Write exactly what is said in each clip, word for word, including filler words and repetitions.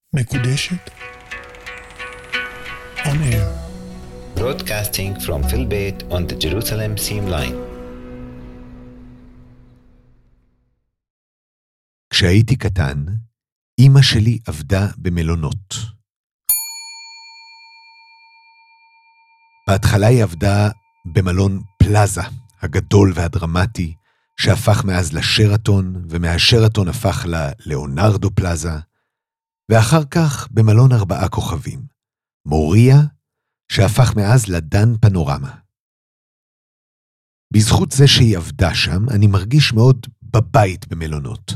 מקודשת. On air. Broadcasting from Filbert on the Jerusalem Seam Line. כשהייתי קטן, אמא שלי עבדה במלונות. בהתחלה היא עבדה במלון פלאזה, הגדול והדרמטי, שהפך מאז לשרתון, ומהשרתון הפך ללאונרדו פלאזה, ואחר כך במלון ארבעה כוכבים, מוריה, שהפך מאז לדן פנורמה. בזכות זה שהיא עבדה שם, אני מרגיש מאוד בבית במלונות.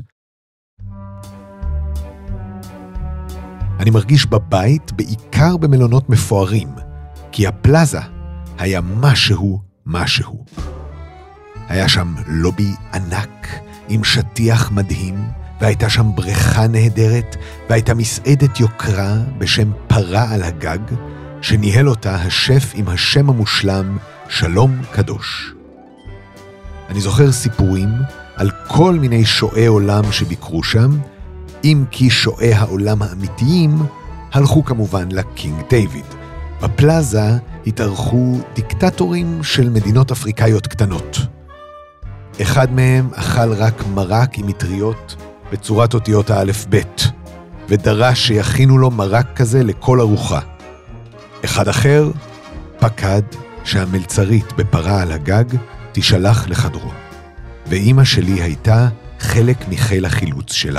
אני מרגיש בבית בעיקר במלונות מפוארים, כי הפלאזה היה משהו משהו. היה שם לובי ענק עם שטיח מדהים, והייתה שם בריכה נהדרת, והייתה מסעדת יוקרה בשם פרה על הגג, שניהל אותה השף עם השם המושלם שלום קדוש. אני זוכר סיפורים על כל מיני שועי עולם שביקרו שם, אם כי שועי העולם האמיתיים הלכו כמובן לקינג דיוויד. בפלאזה התארחו דיקטטורים של מדינות אפריקאיות קטנות. אחד מהם אכל רק מרק עם מטריות בצורת אותיות האלף בית, ודרש שיכינו לו מרק כזה לכל ארוחה. אחד אחר פקד שהמלצרית בפרה על הגג תשלח לחדרו, ואמא שלי הייתה חלק מחיל החילוץ שלה.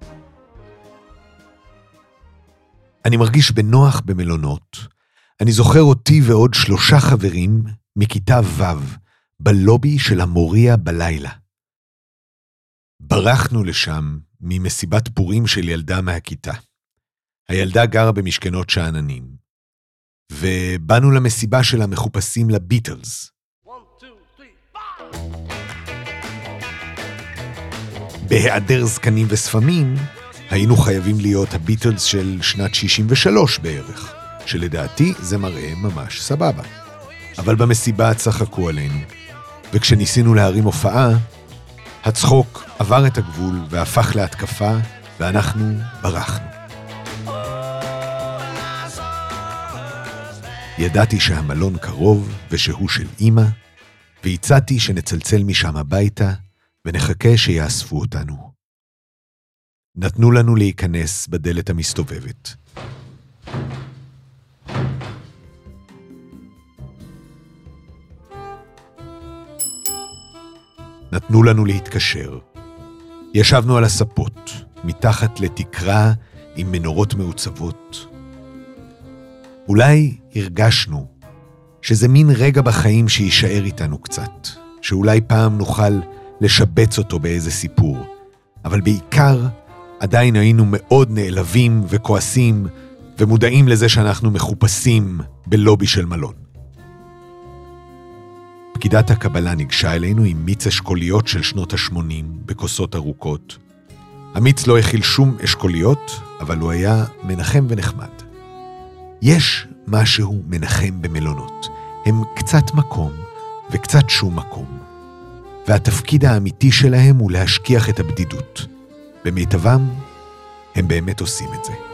אני מרגיש בנוח במלונות. אני זוכר אותי ועוד שלושה חברים מכיתה ו' בלובי של המוריה בלילה. ברחנו לשם ממסיבת פורים של ילדה מהכיתה. הילדה גרה במשכנות שאננים. ובאנו למסיבה שלה מחופשים לביטלס. בהיעדר זקנים וספמים, היינו חייבים להיות הביטלס של שנת שישים ושלוש בערך, שלדעתי זה מראה ממש סבבה. אבל במסיבה צחקו עלינו, וכשניסינו להרים הופעה, הצחוק עבר את הגבול והפך להתקפה, ואנחנו ברחנו. ידעתי שהמלון קרוב ושהוא של אמא, והצעתי שנצלצל משם הביתה ונחכה שיאספו אותנו. נתנו לנו להיכנס בדלת המסתובבת. נתנו לנו להתקשר. ישבנו על הספות, מתחת לתקרה עם מנורות מעוצבות. אולי הרגשנו שזה מין רגע בחיים שישאר איתנו קצת, שאולי פעם נוכל לשבץ אותו באיזה סיפור, אבל בעיקר עדיין היינו מאוד נעלבים וכועסים ומודעים לזה שאנחנו מחופשים בלובי של מלון. פקידת הקבלה ניגשה אלינו עם מיץ אשכוליות של שנות ה-שמונים בכוסות ארוכות. המיץ לא הכיל שום אשכוליות, אבל הוא היה מנחם ונחמד. יש משהו מנחם במלונות. הם קצת מקום וקצת שום מקום. והתפקיד האמיתי שלהם הוא להשכיח את הבדידות. במיטבם, הם באמת עושים את זה.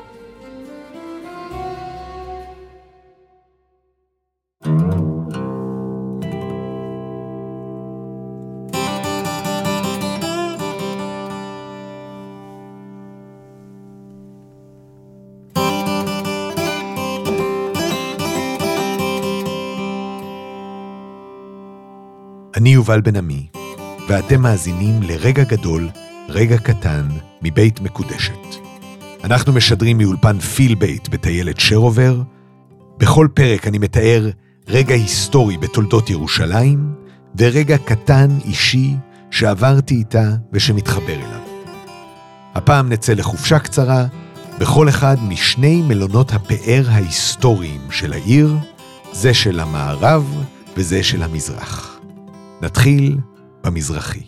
אני יובל בן עמי, ואתם מאזינים לרגע גדול, רגע קטן, מבית מקודשת. אנחנו משדרים מאולפן פילבייט בטיילת שרובר. בכל פרק אני מתאר רגע היסטורי בתולדות ירושלים, ורגע קטן אישי שעברתי איתה ושמתחבר אליו. הפעם נצא לחופשה קצרה, בכל אחד משני מלונות הפאר ההיסטוריים של העיר, זה של המערב וזה של המזרח. נתחיל במזרחי.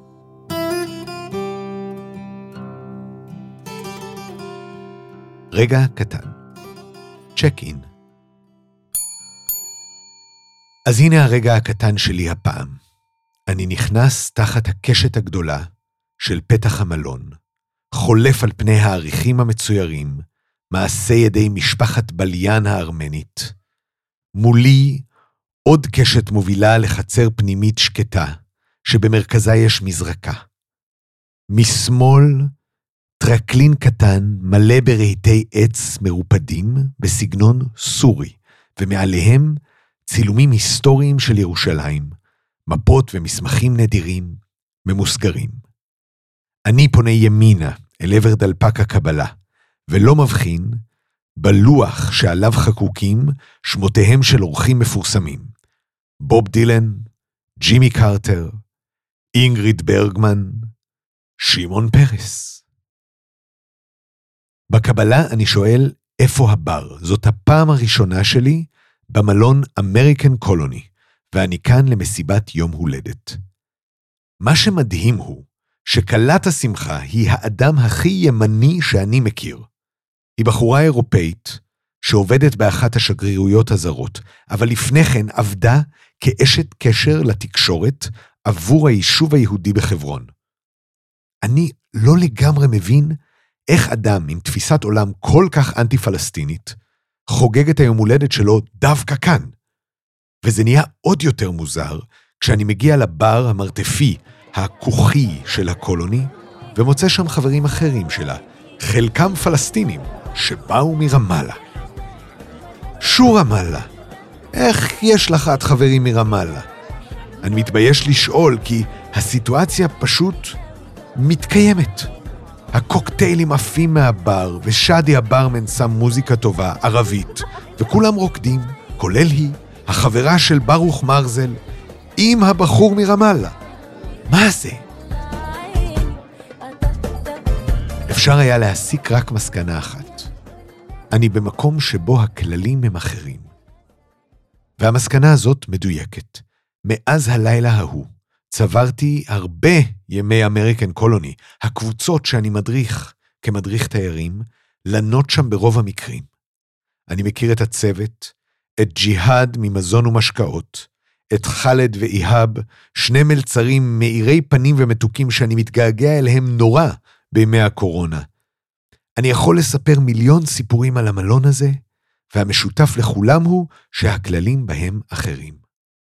רגע קטן. צ'ק אין. אז הנה הרגע הקטן שלי הפעם. אני נכנס תחת הקשת הגדולה של פתח המלון, חולף על פני העריכים המצוירים, מעשה ידי משפחת בליין הארמנית. מולי עוד קשת מובילה לחצר פנימית שקטה, שבמרכזה יש מזרקה. משמאל, טרקלין קטן מלא ברהיטי עץ מרופדים בסגנון סורי, ומעליהם צילומים היסטוריים של ירושלים, מפות ומסמכים נדירים, ממוסגרים. אני פונה ימינה אל עבר דלפק הקבלה, ולא מבחין בלוח שעליו חקוקים שמותיהם של אורחים מפורסמים. בוב דילן, ג'ימי קרטר, אינגריד ברגמן, שמעון פרס. בקבלה אני שואל איפה הבר. זאת הפעם הראשונה שלי במלון אמריקן קולוני, ואני כאן למסיבת יום הולדת. מה שמדהים הוא שקלת השמחה היא האדם הכי ימני שאני מכיר. היא בחורה אירופאית שעובדת באחת השגרירויות הזרות, אבל לפני כן עבדה כאשת קשר לתקשורת עבור היישוב היהודי בחברון. אני לא לגמרי מבין איך אדם עם תפיסת עולם כל כך אנטי-פלסטינית חוגג את היום הולדת שלו דווקא כאן. וזה נהיה עוד יותר מוזר כשאני מגיע לבר המרתפי, הכוחי של הקולוני, ומוצא שם חברים אחרים שלה, חלקם פלסטינים שבאו מרמאללה. שו רמאללה, איך יש לך את חברים מרמאללה? אני מתבייש לשאול כי הסיטואציה פשוט מתקיימת. הקוקטיילים עפים מהבר, ושדי הברמן שם מוזיקה טובה, ערבית, וכולם רוקדים, כולל היא, החברה של ברוך מרזל, עם הבחור מרמאללה. מה זה? אפשר היה להסיק רק מסקנה אחת. אני במקום שבו הכללים הם אחרים. והמסקנה הזאת מדויקת. מאז הלילה ההוא, צברתי הרבה ימי אמריקן קולוני, הקבוצות שאני מדריך כמדריך תיירים, לנות שם ברוב המקרים. אני מכיר את הצוות, את ג'יהאד ממזון ומשקאות, את חלד ואיהאב, שני מלצרים מאירי פנים ומתוקים שאני מתגעגע אליהם נורא בימי הקורונה. אני יכול לספר מיליון סיפורים על המלון הזה, והמשותף לכולם הוא שהכללים בהם אחרים.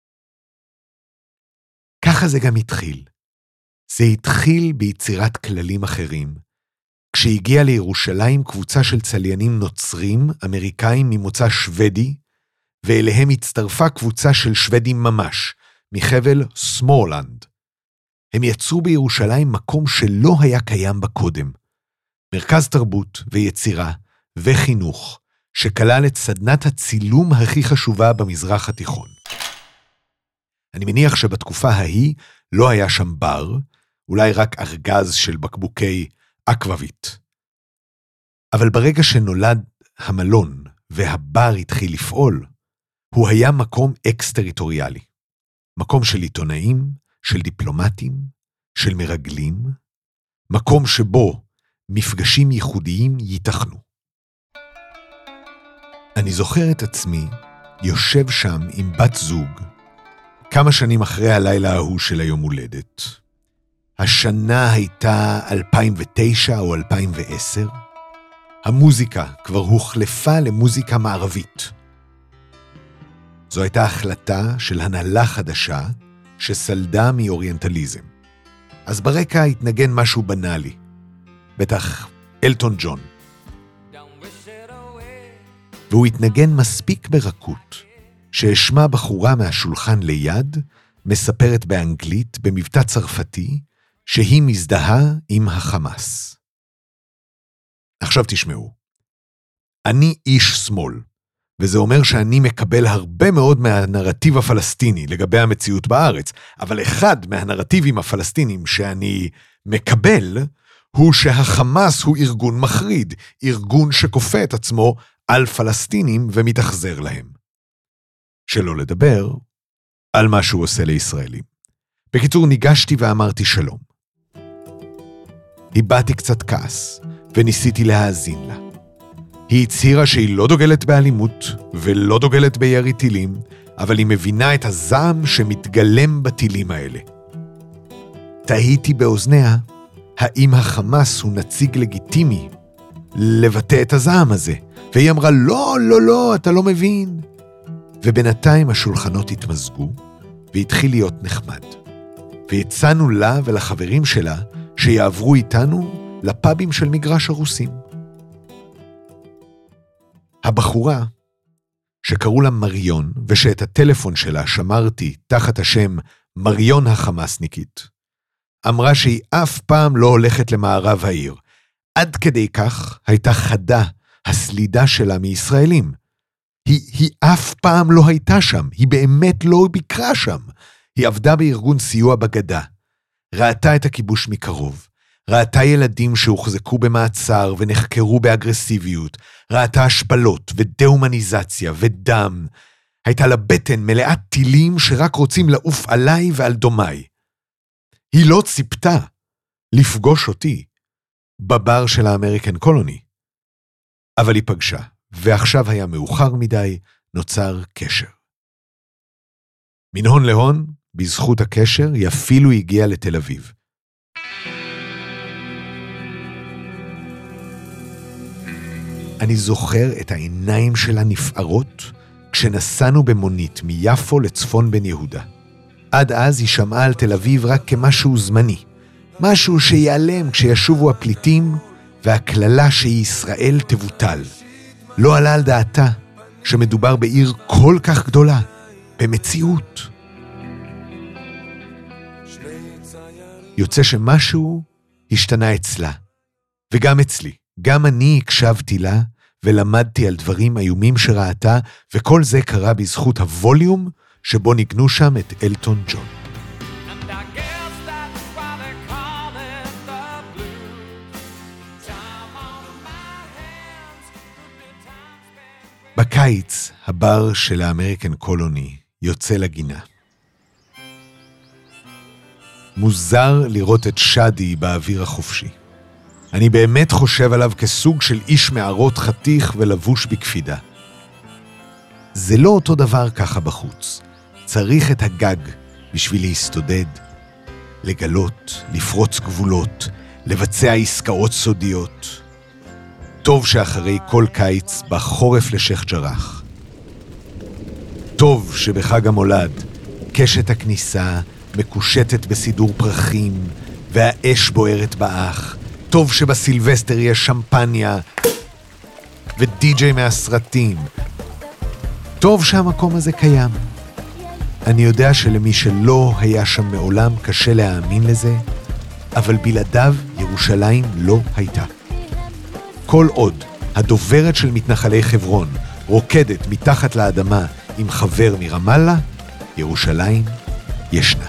ככה זה גם התחיל. זה התחיל ביצירת כללים אחרים. כשהגיעה לירושלים קבוצה של צליינים נוצרים, אמריקאים ממוצא שוודי, ואליהם הצטרפה קבוצה של שוודים ממש, מחבל סמולנד. הם יצרו בירושלים מקום שלא היה קיים בקודם. מרכז תרבות ויצירה וחינוך, שכלל את סדנת הצילום הכי חשובה במזרח התיכון. אני מניח שבתקופה ההיא לא היה שם בר, אולי רק ארגז של בקבוקי אקוואבית. אבל ברגע שנולד המלון והבר התחיל לפעול, הוא היה מקום אקס-טריטוריאלי. מקום של עיתונאים, של דיפלומטים, של מרגלים, מקום שבו מפגשים ייחודיים ייתכנו. אני זוכר את עצמי יושב שם עם בת זוג, כמה שנים אחרי הלילה ההוא של היום הולדת. השנה הייתה אלפיים ותשע או אלפיים ועשר. המוזיקה כבר הוחלפה למוזיקה מערבית. זו הייתה החלטה של הנהלה חדשה שסלדה מאוריינטליזם. אז ברקע התנגן משהו בנאלי, בטח אלטון ג'ון. והוא התנגן מספיק ברכות, שהשמע בחורה מהשולחן ליד, מספרת באנגלית במבטא צרפתי, שהיא מזדהה עם החמאס. עכשיו תשמעו, אני איש שמאל, וזה אומר שאני מקבל הרבה מאוד מהנרטיב הפלסטיני לגבי המציאות בארץ, אבל אחד מהנרטיבים הפלסטינים שאני מקבל, הוא שהחמאס הוא ארגון מחריד, ארגון שכופה את עצמו על פלסטינים ומתאכזר להם. שלא לדבר על מה שהוא עושה לישראלים. בקיצור, ניגשתי ואמרתי שלום. הבאתי קצת כעס, וניסיתי להאזין לה. היא הצהירה שהיא לא דוגלת באלימות, ולא דוגלת בירי טילים, אבל היא מבינה את הזעם שמתגלם בטילים האלה. תהיתי באוזניה, האם החמאס הוא נציג לגיטימי לבטא את הזעם הזה. והיא אמרה, לא, לא, לא, אתה לא מבין. ובינתיים השולחנות התמזגו, והתחיל להיות נחמד. והצענו לה ולחברים שלה שיעברו איתנו לפאבים של מגרש הרוסים. הבחורה, שקראו לה מריון, ושאת הטלפון שלה שמרתי תחת השם מריון החמאסניקית, אמרה שהיא אף פעם לא הולכת למערב העיר. עד כדי כך הייתה חדה הסלידה שלה מישראלים. היא, היא אף פעם לא הייתה שם, היא באמת לא ביקרה שם. היא עבדה בארגון סיוע בגדה, ראתה את הכיבוש מקרוב, ראתה ילדים שהוחזקו במעצר ונחקרו באגרסיביות, ראתה השפלות ודה-הומניזציה ודם. הייתה לה בטן מלאת טילים שרק רוצים לעוף עליי ועל דומיי. היא לא ציפתה לפגוש אותי בבר של האמריקן קולוני. אבל היא פגשה, ועכשיו היה מאוחר מדי, נוצר קשר. מן הון להון, בזכות הקשר, היא אפילו הגיעה לתל אביב. אני זוכר את העיניים שלה נפערות, כשנסענו במונית מיפו לצפון בן יהודה. עד אז היא שמעה על תל אביב רק כמשהו זמני, משהו שיעלם כשישובו הפליטים, והכללה שהיא ישראל תבוטל. לא עלה על דעתה שמדובר בעיר כל כך גדולה, במציאות. יוצא שמשהו השתנה אצלה, וגם אצלי. גם אני הקשבתי לה, ולמדתי על דברים איומים שראתה, וכל זה קרה בזכות הווליום שבו ניגנו שם את אלטון ג'ון. בקיץ, הבר של האמריקן קולוני יוצא לגינה. מוזר לראות את שדי באוויר החופשי. אני באמת חושב עליו כסוג של איש מערות חתיך ולבוש בקפידה. זה לא אותו דבר ככה בחוץ. צריך את הגג בשביל להסתודד, לגלות, לפרוץ גבולות, לבצע עסקאות סודיות. טוב שאחרי כל קיץ בחורף לשייח ג'ראח. טוב שבחג המולד קשת הכניסה מקושטת בסידור פרחים והאש בוערת באח. טוב שבסילבסטר יש שמפניה ודי-ג'יי מהסרטים. טוב שהמקום הזה קיים. אני יודע שלמי שלא היה שם מעולם קשה להאמין לזה, אבל בלעדיו ירושלים לא הייתה. כל עוד הדוברת של מתנחלי חברון רוקדת מתחת לאדמה עם חבר מרמאללה, ירושלים ישנה.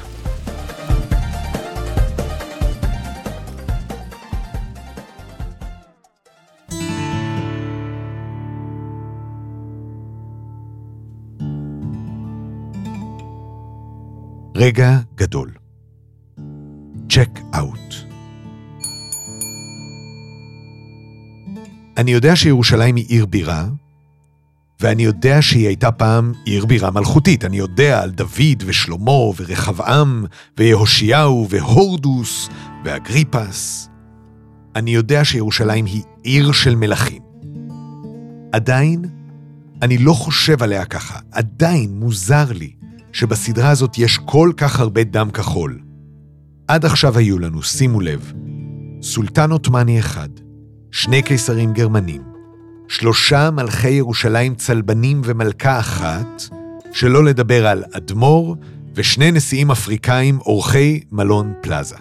רגע גדול. צ'ק אאוט. אני יודע שירושלים היא עיר בירה, ואני יודע שהיא הייתה פעם עיר בירה מלכותית. אני יודע על דוד ושלמה ורחבעם ויהושיהו והורדוס ואגריפס. אני יודע שירושלים היא עיר של מלכים. עדיין אני לא חושב עליה ככה. עדיין מוזר לי שבסדרה הזאת יש כל כך הרבה דם כחול. עד עכשיו היו לנו, שימו לב, סולטן עות'מאני אחד, שני קיסרים גרמנים, שלושה מלכי ירושלים צלבנים ומלכה אחת, שלא לדבר על אדמו"ר, ושני נשיאים אפריקאים אורחי מלון פלאזה.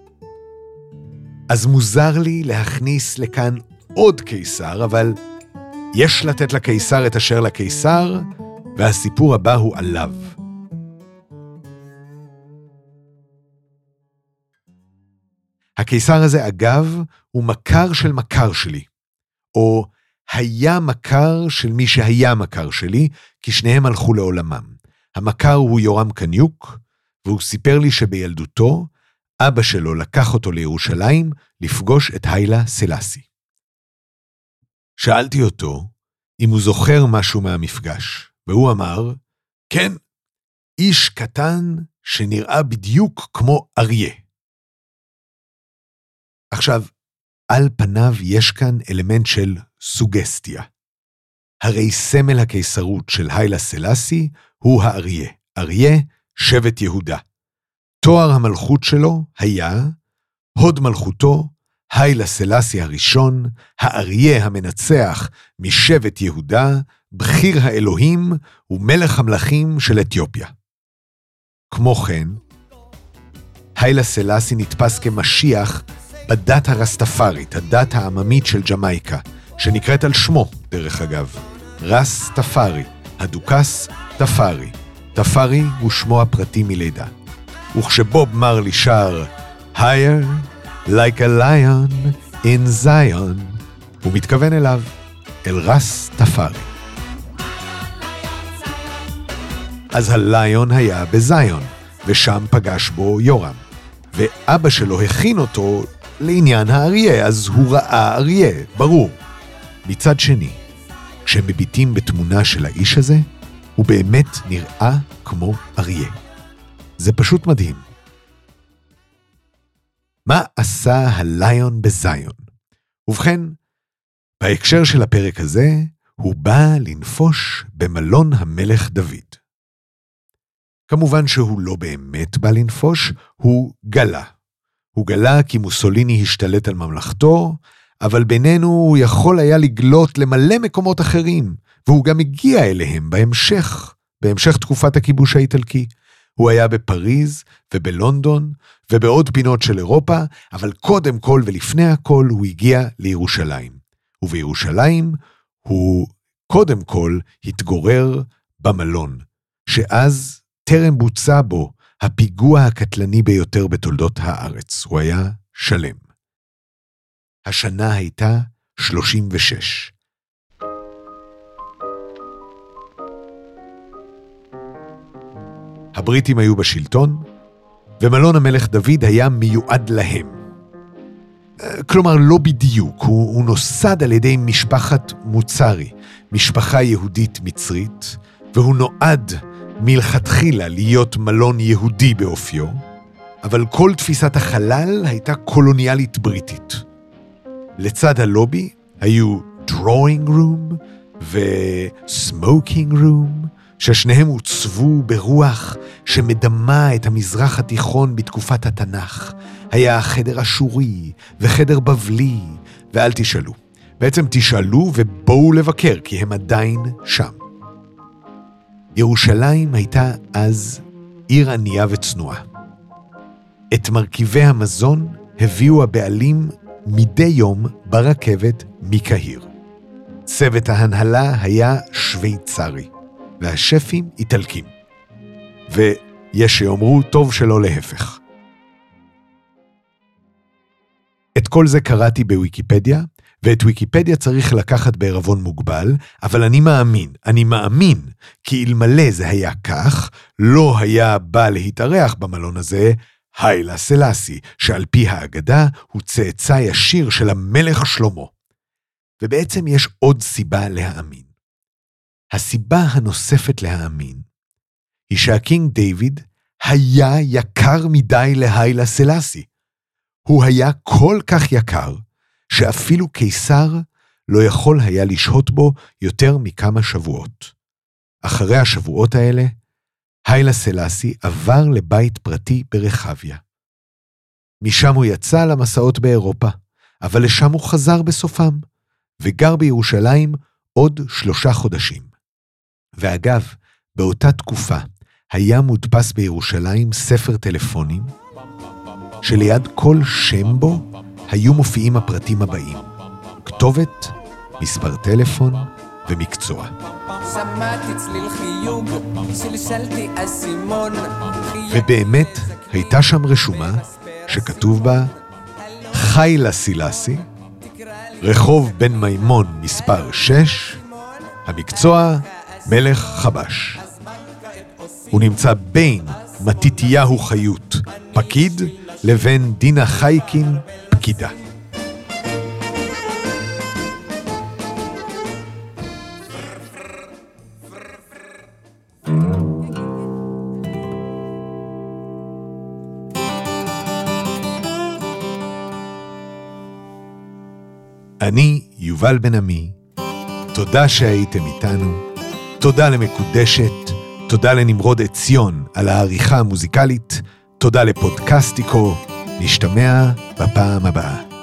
אז מוזר לי להכניס לכאן עוד קיסר, אבל יש לתת לקיסר את אשר לקיסר, והסיפור הבא הוא עליו. הקיסר הזה, אגב, הוא מכר של מכר שלי, או היה מכר של מי שהיה מכר שלי, כי שניהם הלכו לעולמם. המכר הוא יורם קניוק, והוא סיפר לי שבילדותו, אבא שלו לקח אותו לירושלים לפגוש את היילה סלאסי. שאלתי אותו אם הוא זוכר משהו מהמפגש, והוא אמר, כן, איש קטן שנראה בדיוק כמו אריה. עכשיו, על פניו יש כאן אלמנט של סוגסטיה. הרי סמל הקיסרות של היילה סלאסי הוא האריה, אריה שבט יהודה. תואר המלכות שלו היה הוד מלכותו, היילה סלאסי הראשון, האריה המנצח משבט יהודה, בחיר האלוהים ומלך המלכים של אתיופיה. כמו כן, היילה סלאסי נתפס כמשיח בדת הרסטפארית, הדת העממית של ג'מייקה, שנקראת על שמו, דרך אגב, רס תפארי, הדוכס תפארי. תפארי הוא שמו הפרטי מלידה. וכשבוב מרלי שר Higher like a lion in Zion, הוא מתכוון אליו, אל רס תפארי. אז הליון היה בזיון, ושם פגש בו יורם, ואבא שלו הכין אותו לעניין האריה, אז הוא ראה אריה, ברור. מצד שני, כשמביטים בתמונה של האיש הזה, הוא באמת נראה כמו אריה. זה פשוט מדהים. מה עשה הליון בזיון? ובכן, בהקשר של הפרק הזה, הוא בא לנפוש במלון המלך דוד. כמובן שהוא לא באמת בא לנפוש, הוא גלה. הוא גלה כי מוסוליני השתלט על ממלכתו, אבל בינינו הוא יכול היה לגלות למלא מקומות אחרים, והוא גם הגיע אליהם בהמשך, בהמשך תקופת הכיבוש האיטלקי. הוא היה בפריז ובלונדון ובעוד פינות של אירופה, אבל קודם כל ולפני הכל הוא הגיע לירושלים. ובירושלים הוא קודם כל התגורר במלון, שאז טרם בוצע בו הפיגוע הקטלני ביותר בתולדות הארץ. הוא היה שלם. השנה הייתה שלושים ושש. הבריטים היו בשלטון, ומלון המלך דוד היה מיועד להם. כלומר, לא בדיוק, הוא, הוא נוסד על ידי משפחת מוצרי, משפחה יהודית מצרית, והוא נועד מלכתחילה להיות מלון יהודי באופיו, אבל כל תפיסת החלל הייתה קולוניאלית בריטית. לצד הלובי היו drawing room ו-smoking room, ששניהם הוצבו ברוח שמדמה את המזרח התיכון בתקופת התנ"ך. היה חדר אשורי וחדר בבלי, ואל תשאלו. בעצם תשאלו ובואו לבקר, כי הם עדיין שם. ירושלים הייתה אז עיר ענייה וצנועה. את מרכיבי המזון הביאו הבעלים מדי יום ברכבת מקהיר. צוות ההנהלה היה שוויצרי, והשפים איטלקים. ויש שיאמרו טוב שלא להפך. את כל זה קראתי בוויקיפדיה, ואת ויקיפדיה צריך לקחת בערבון מוגבל, אבל אני מאמין, אני מאמין, כי אלמלא זה היה כך, לא היה בא להתארח במלון הזה היילה סלאסי, שעל פי האגדה הוא צאצא ישיר של המלך שלמה. ובעצם יש עוד סיבה להאמין. הסיבה הנוספת להאמין היא שהקינג דיוויד היה יקר מדי להיילה סלאסי. הוא היה כל כך יקר שאפילו קיסר לא יכול היה לשהות בו יותר מכמה שבועות. אחרי השבועות האלה, היילה סלאסי עבר לבית פרטי ברחביה. משם הוא יצא למסעות באירופה, אבל לשם הוא חזר בסופם, וגר בירושלים עוד שלושה חודשים. ואגב, באותה תקופה היה מודפס בירושלים ספר טלפונים, שליד כל שם בו היו מופיעים הפרטים הבאים: כתובת, מספר טלפון ומקצוע. ובאמת הייתה שם רשומה שכתוב בה היילה סלאסי, רחוב בן מימון מספר שש, המקצוע מלך חבש. הוא נמצא בין מתתיהו חיות, פקיד, לבין דינה חייקין, פקידה. אני יובל בן עמי. תודה שהייתם איתנו. תודה למקודשת. תודה לנמרוד עציון על העריכה המוזיקלית. תודה לפודקאסטיקו. נשתמע בפעם הבאה.